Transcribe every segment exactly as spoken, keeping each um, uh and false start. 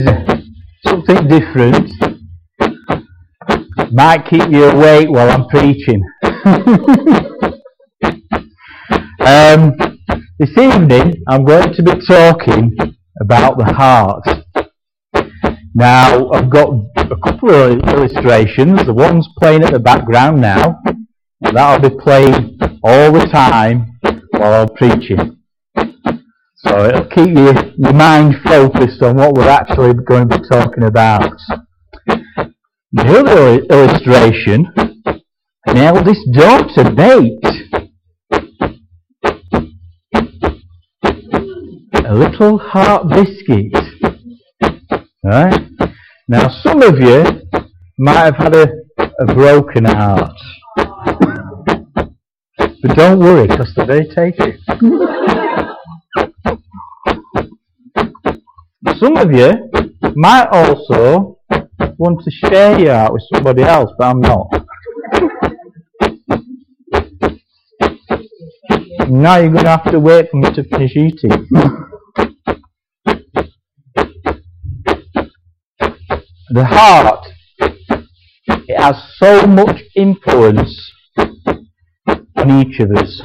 something different. Might keep you awake while I'm preaching. um, this evening I'm going to be talking about the heart. Now I've got a couple of illustrations. The one's playing at the background now. That'll be playing all the time while I'm preaching. So it'll keep you, your mind focused on what we're actually going to be talking about. The other illustration, an eldest daughter baked a little heart biscuit. Right? Now some of you might have had a, a broken heart. But don't worry, because they're very tasty. Some of you might also want to share your heart with somebody else, but I'm not. Now you're going to have to wait for me to finish eating. The heart, it has so much influence on each of us.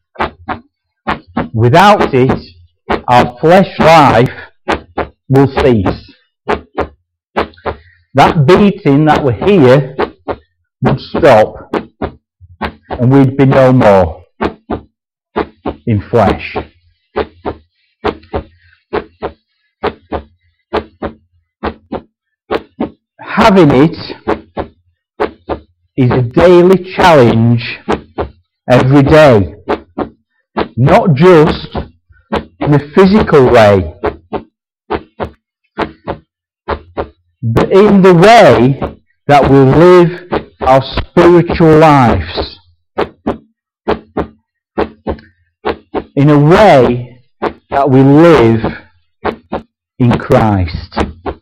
Without it, our flesh life will cease. That beating that we hear would stop, and we'd be no more in flesh. Having it is a daily challenge every day, not just in a physical way, but in the way that we live our spiritual lives, in a way that we live in Christ.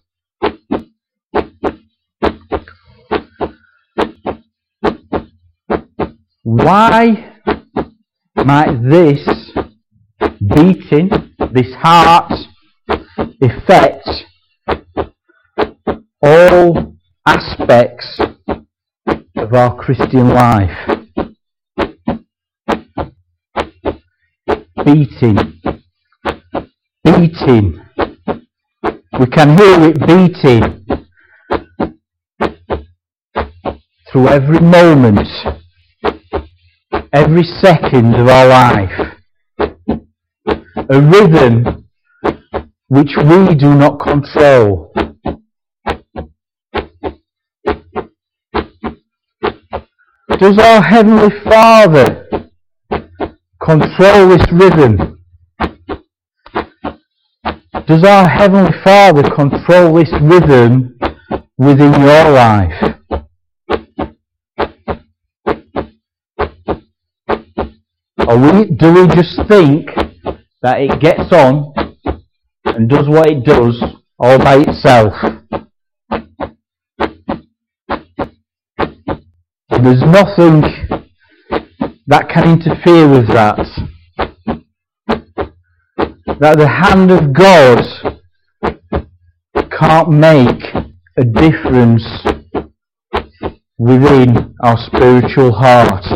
Why might this beating, this heart, affect all aspects of our Christian life? Beating, beating. We can hear it beating through every moment, every second of our life. A rhythm which we do not control. Does our Heavenly Father control this rhythm? Does our Heavenly Father control this rhythm within your life? Or we, do we just think that it gets on and does what it does all by itself? There's nothing that can interfere with that. That the hand of God can't make a difference within our spiritual heart.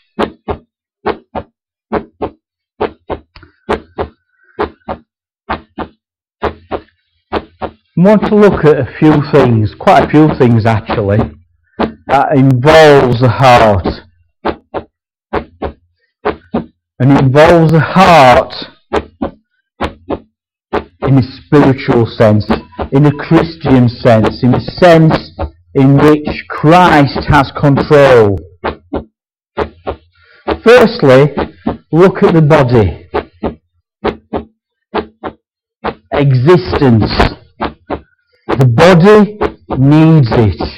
I want to look at a few things, quite a few things actually, that involves the heart. And involves the heart in a spiritual sense, in a Christian sense, in a sense in which Christ has control. Firstly, look at the body. Existence. The body needs it.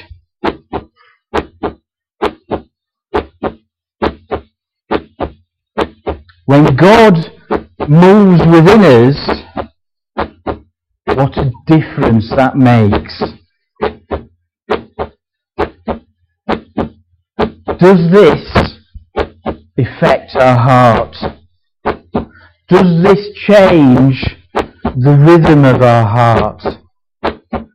When God moves within us, what a difference that makes. Does this affect our heart? Does this change the rhythm of our heart?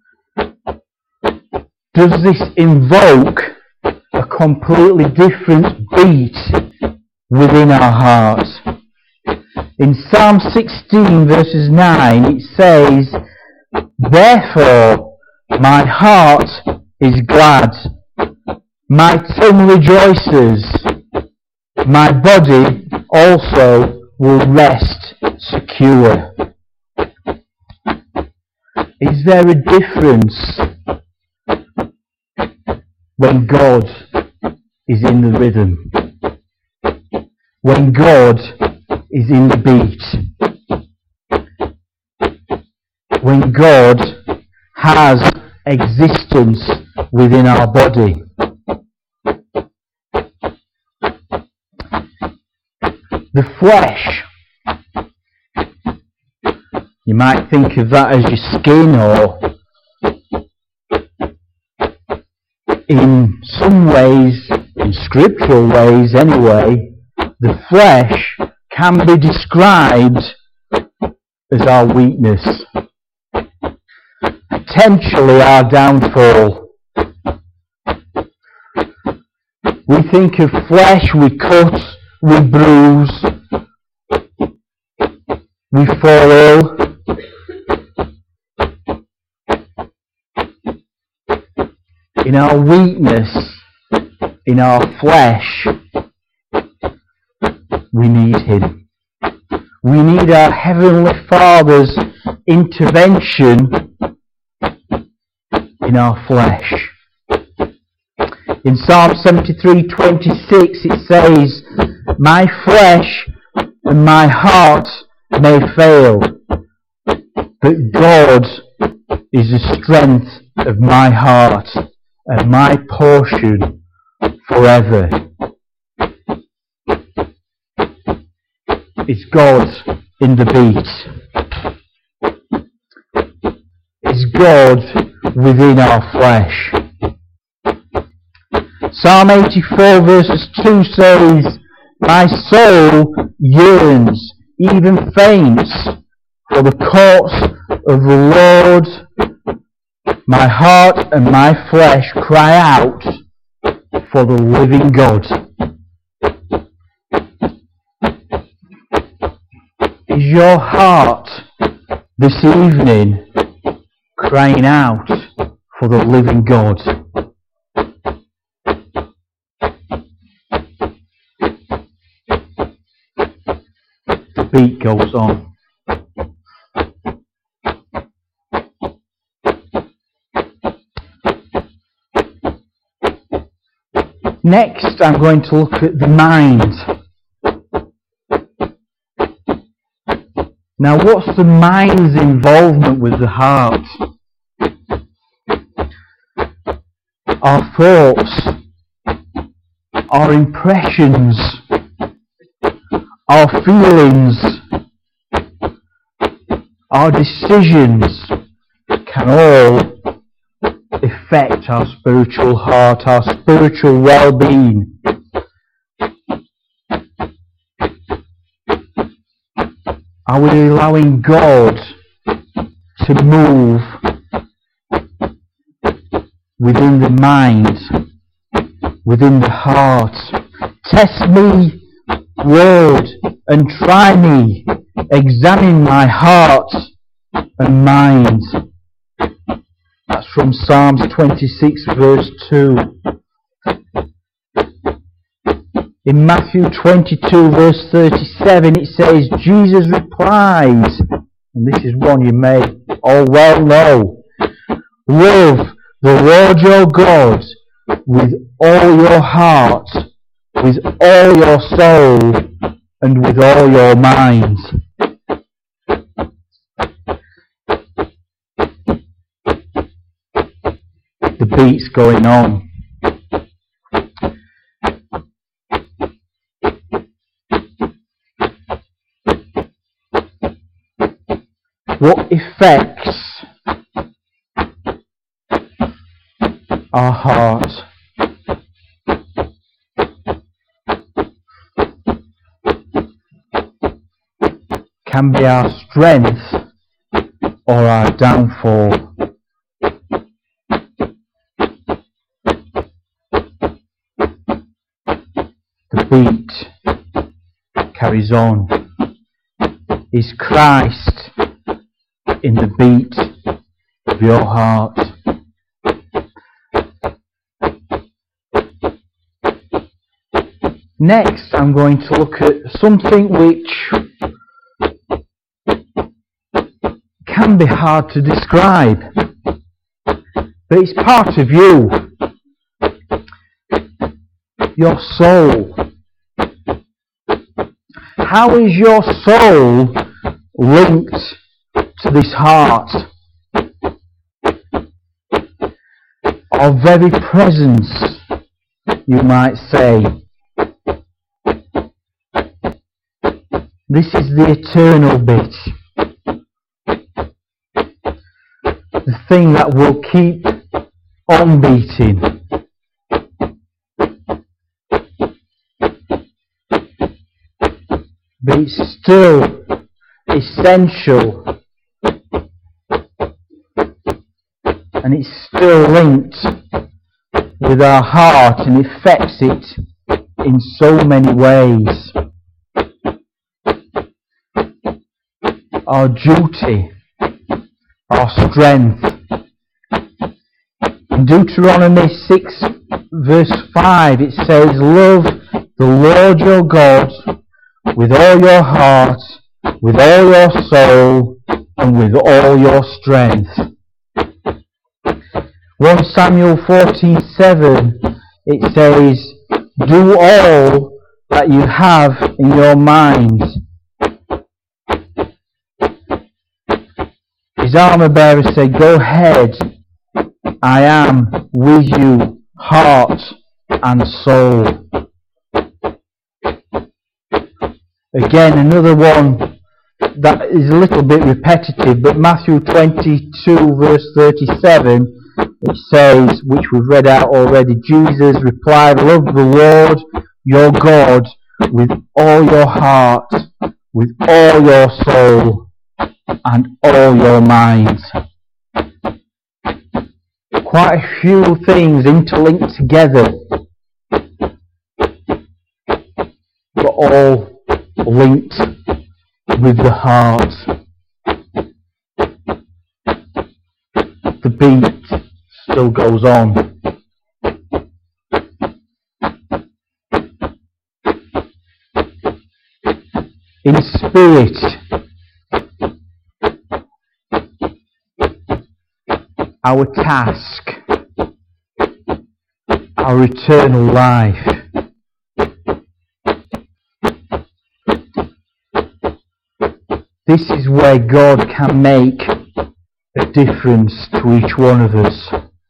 does this invoke a completely different beat within our hearts. In Psalm sixteen verses nine it says, "Therefore my heart is glad, my tongue rejoices, my body also will rest secure." Is there a difference when God is in the rhythm? When God is in the beat? When God has existence within our body? The flesh, you might think of that as your skin, or in some ways, in scriptural ways anyway, the flesh can be described as our weakness, potentially our downfall. We think of flesh, we cut, we bruise, we fall ill. In our weakness, in our flesh, we need Him. We need our Heavenly Father's intervention in our flesh. In Psalm seventy-three twenty-six it says, "My flesh and my heart may fail, but God is the strength of my heart and my portion forever." Is God in the beat? Is God within our flesh? Psalm eighty-four verses two says, "My soul yearns, even faints, for the courts of the Lord. My heart and my flesh cry out for the living God." Is your heart this evening crying out for the living God? The beat goes on. Next, I'm going to look at the mind. Now, what's the mind's involvement with the heart? Our thoughts, our impressions, our feelings, our decisions can all affect our spiritual heart, our spiritual well-being. Are we allowing God to move within the mind, within the heart? Test me, Lord, and try me. Examine my heart and mind. That's from Psalms twenty-six verse two. In Matthew twenty-two verse thirty-seven it says, Jesus replied, and this is one you may all well know, "Love the Lord your God with all your heart, with all your soul, and with all your mind." The beat's going on. What affects our heart? Can be our strength or our downfall. beat carries on? Is Christ in the beat of your heart? Next, I'm going to look at something which can be hard to describe, but it's part of you. Your soul. How is your soul linked to this heart? Our very presence, you might say. This is the eternal bit. The thing that will keep on beating. But it's still essential. And it's still linked with our heart and affects it in so many ways. Our duty, our strength. In Deuteronomy six verse five it says, love the Lord your God with all your heart, with all your soul, and with all your strength. First Samuel fourteen seven it says, do all that you have in your mind. His armour bearer said, go ahead, I am with you, heart and soul. Again, another one that is a little bit repetitive, but Matthew twenty-two verse thirty-seven, it says, which we've read out already, Jesus replied, love the Lord your God with all your heart, with all your soul, and all your mind. Quite a few things interlinked together, but all linked with the heart. The beat still goes on. In spirit, our task, our eternal life. This is where God can make a difference to each one of us.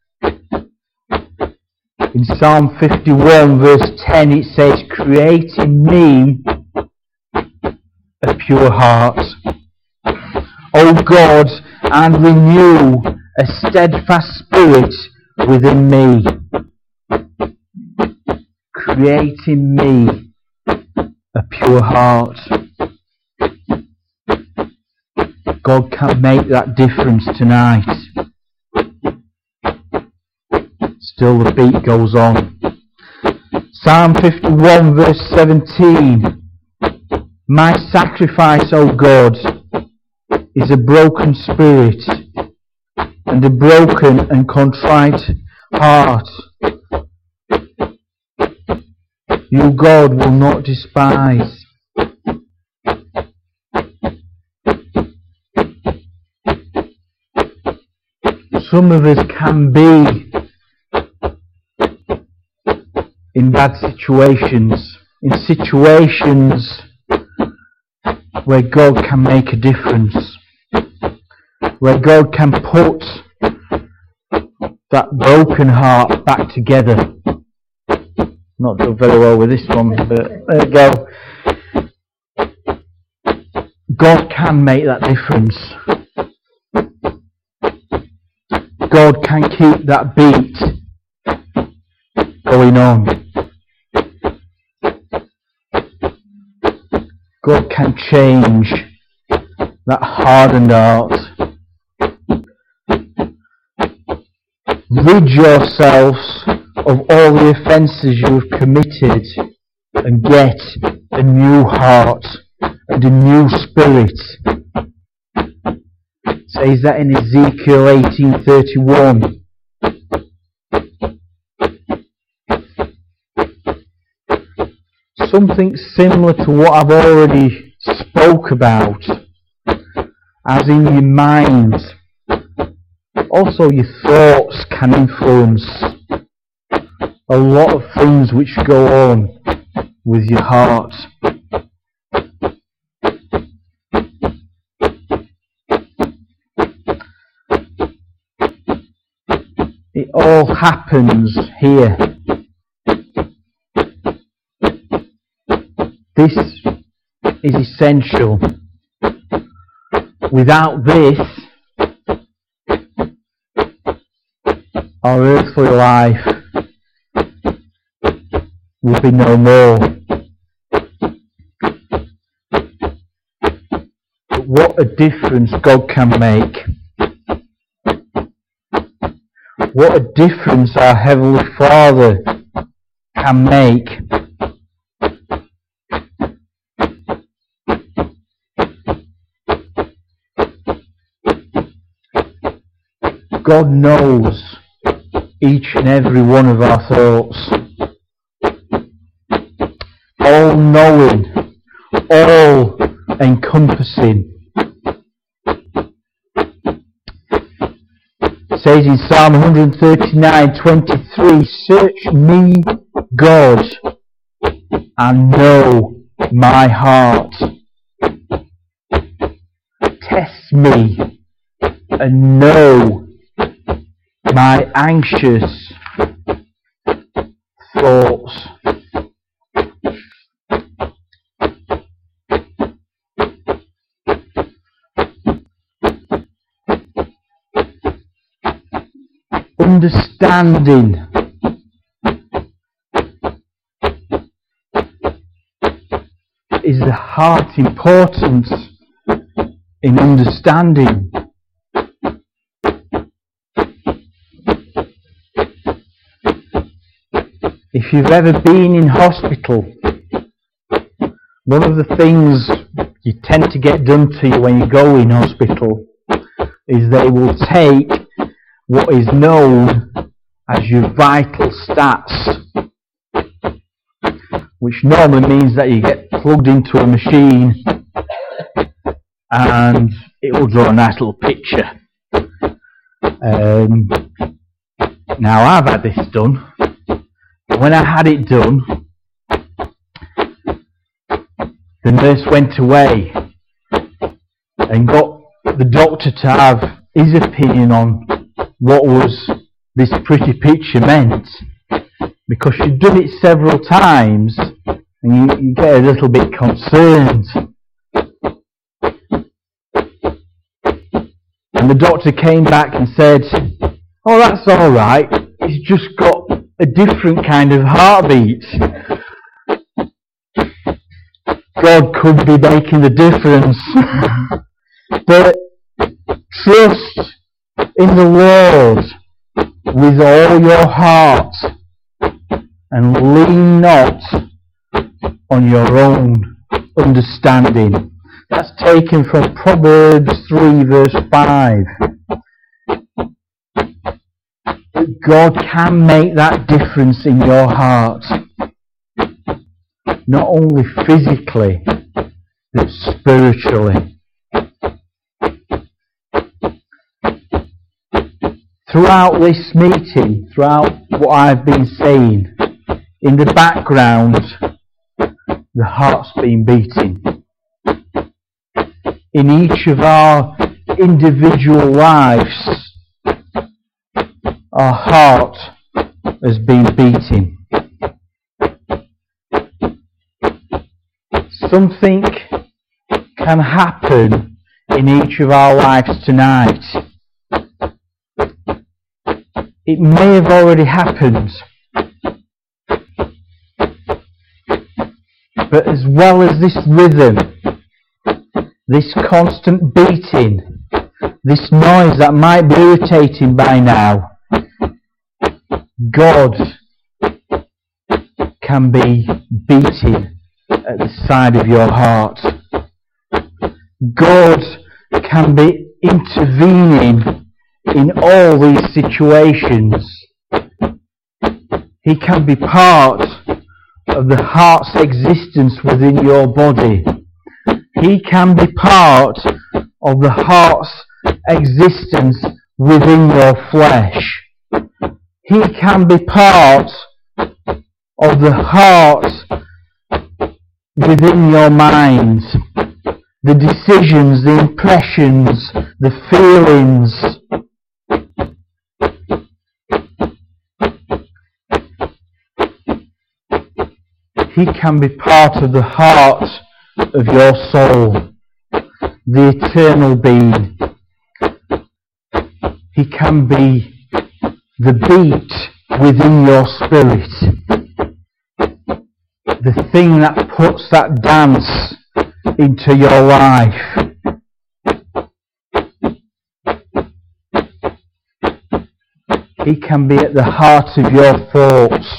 In Psalm fifty-one verse ten it says, create in me a pure heart, O God, and renew a steadfast spirit within me. Create in me a pure heart. God can make that difference tonight. Still the beat goes on. Psalm fifty-one verse seventeen. My sacrifice, O God, is a broken spirit and a broken and contrite heart. You, God, will not despise. Some of us can be in bad situations, in situations where God can make a difference, where God can put that broken heart back together. Not doing very well with this one, but there you go. God can make that difference. God can keep that beat going on. God can change that hardened heart. Rid yourselves of all the offences you have committed and get a new heart and a new spirit. It says that in Ezekiel eighteen thirty-one. Something similar to what I've already spoke about, as in your mind. Also your thoughts can influence a lot of things which go on with your heart. It all happens here. This is essential. Without this, our earthly life will be no more. But what a difference God can make. What a difference our Heavenly Father can make. God knows each and every one of our thoughts. All knowing, all encompassing. It says in Psalm one thirty-nine twenty-three, search me, God, and know my heart. Test me and know my anxious thoughts. Understanding is the heart importance in understanding. If you've ever been in hospital, one of the things you tend to get done to you when you go in hospital is they will take what is known as your vital stats, which normally means that you get plugged into a machine and it will draw a nice little picture. Um, now I've had this done. When I had it done, the nurse went away and got the doctor to have his opinion on what was this pretty picture meant, because she'd done it several times and you, you get a little bit concerned. And the doctor came back and said, oh, that's alright, he's just got a different kind of heartbeat. God could be making the difference. But trust in the Lord with all your heart and lean not on your own understanding. That's taken from Proverbs three verse five. God can make that difference in your heart, not only physically but spiritually. Throughout this meeting, throughout what I've been saying, in the background, the heart's been beating. In each of our individual lives, our heart has been beating. Something can happen in each of our lives tonight. It may have already happened, but as well as this rhythm, this constant beating, this noise that might be irritating by now, God can be beating at the side of your heart. God can be intervening in all these situations. He can be part of the heart's existence within your body. He can be part of the heart's existence within your flesh. He can be part of the heart within your mind. The decisions, the impressions, the feelings. He can be part of the heart of your soul, the eternal being. He can be the beat within your spirit, the thing that puts that dance into your life. He can be at the heart of your thoughts.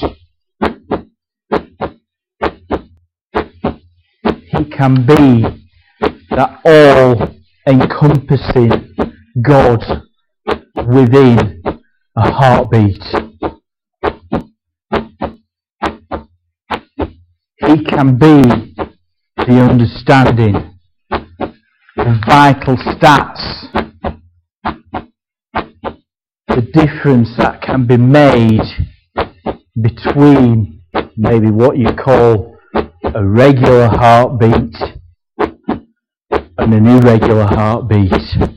He can be that all-encompassing God within a heartbeat. He can be the understanding, the vital stats, the difference that can be made between maybe what you call a regular heartbeat and an irregular heartbeat.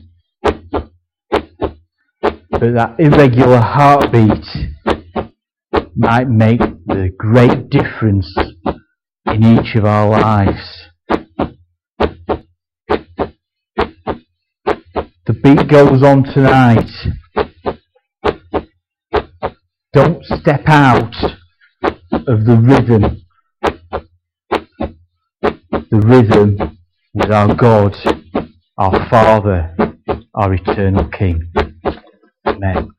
But that irregular heartbeat might make the great difference in each of our lives. The beat goes on tonight. Don't step out of the rhythm. The rhythm with our God, our Father, our eternal King. Amen.